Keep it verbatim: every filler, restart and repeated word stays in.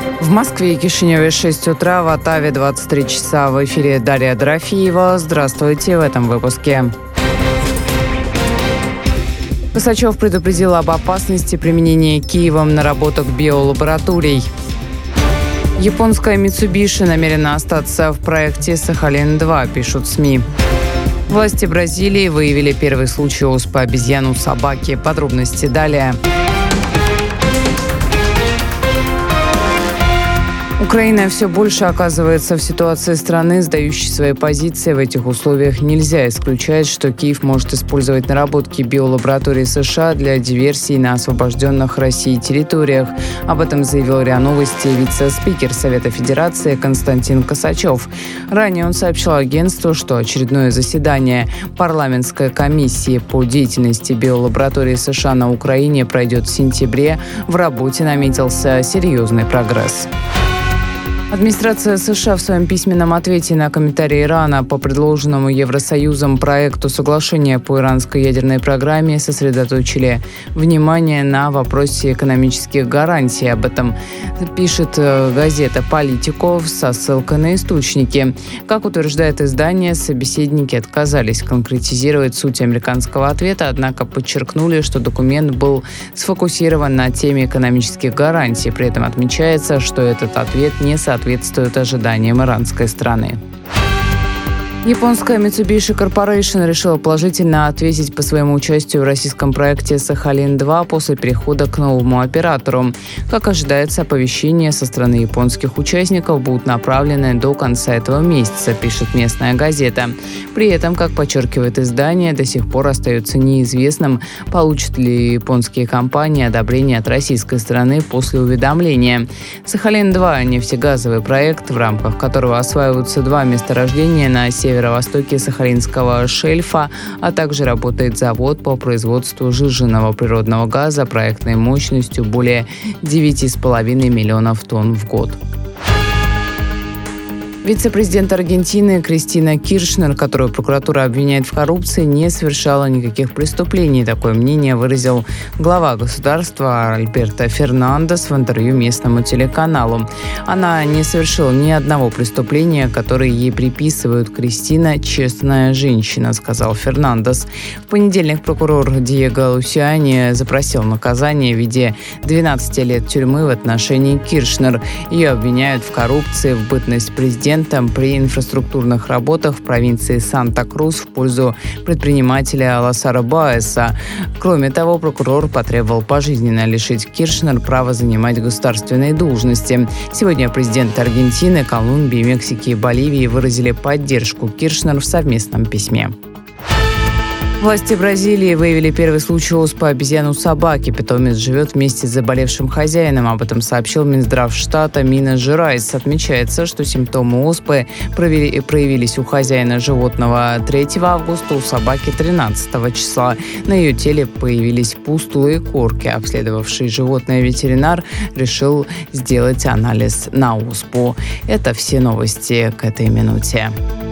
В Москве и Кишиневе шесть утра, в Оттаве двадцать три часа. В эфире Дарья Дорофеева. Здравствуйте в этом выпуске. Косачев предупредил об опасности применения Киевом наработок биолабораторий. Японская Mitsubishi намерена остаться в проекте «Сахалин-два», пишут СМИ. Власти Бразилии выявили первый случай оспы обезьян у собаки. Подробности далее. Украина все больше оказывается в ситуации страны, сдающей свои позиции. В этих условиях нельзя исключать, что Киев может использовать наработки биолаборатории США для диверсий на освобожденных Россией территориях. Об этом заявил РИА Новости вице-спикер Совета Федерации Константин Косачев. Ранее он сообщил агентству, что очередное заседание парламентской комиссии по деятельности биолаборатории США на Украине пройдет в сентябре. В работе наметился серьезный прогресс. Администрация США в своем письменном ответе на комментарии Ирана по предложенному Евросоюзом проекту соглашения по иранской ядерной программе сосредоточили внимание на вопросе экономических гарантий. Об этом пишет газета «Политиков» со ссылкой на источники. Как утверждает издание, собеседники отказались конкретизировать суть американского ответа, однако подчеркнули, что документ был сфокусирован на теме экономических гарантий. При этом отмечается, что этот ответ не соответствует соответствует ожиданиям иранской страны. Японская Mitsubishi Corporation решила положительно ответить по своему участию в российском проекте «Сахалин-два» после перехода к новому оператору. Как ожидается, оповещения со стороны японских участников будут направлены до конца этого месяца, пишет местная газета. При этом, как подчеркивает издание, до сих пор остается неизвестным, получат ли японские компании одобрение от российской стороны после уведомления. «Сахалин-два» – нефтегазовый проект, в рамках которого осваиваются два месторождения на севере северо-востоке Сахалинского шельфа, а также работает завод по производству сжиженного природного газа проектной мощностью более девяти с половиной миллионов тонн в год. Вице-президент Аргентины Кристина Киршнер, которую прокуратура обвиняет в коррупции, не совершала никаких преступлений. Такое мнение выразил глава государства Альберто Фернандес в интервью местному телеканалу. Она не совершила ни одного преступления, которые ей приписывают. Кристина – честная женщина, сказал Фернандес. В понедельник прокурор Диего Лусиани запросил наказание в виде двенадцати лет тюрьмы в отношении Киршнер. Ее обвиняют в коррупции, в бытность президента при инфраструктурных работах в провинции Санта-Крус в пользу предпринимателя Ласаро Баэса. Кроме того, прокурор потребовал пожизненно лишить Киршнер права занимать государственные должности. Сегодня президенты Аргентины, Колумбии, Мексики и Боливии выразили поддержку Киршнер в совместном письме. Власти Бразилии выявили первый случай оспы обезьян у собаки. Питомец живет вместе с заболевшим хозяином. Об этом сообщил Минздрав штата Минас Жерайс. Отмечается, что симптомы оспы провели, проявились у хозяина животного третьего августа, у собаки тринадцатого числа. На ее теле появились пустулы и корки. Обследовавший животное ветеринар решил сделать анализ на оспу. Это все новости к этой минуте.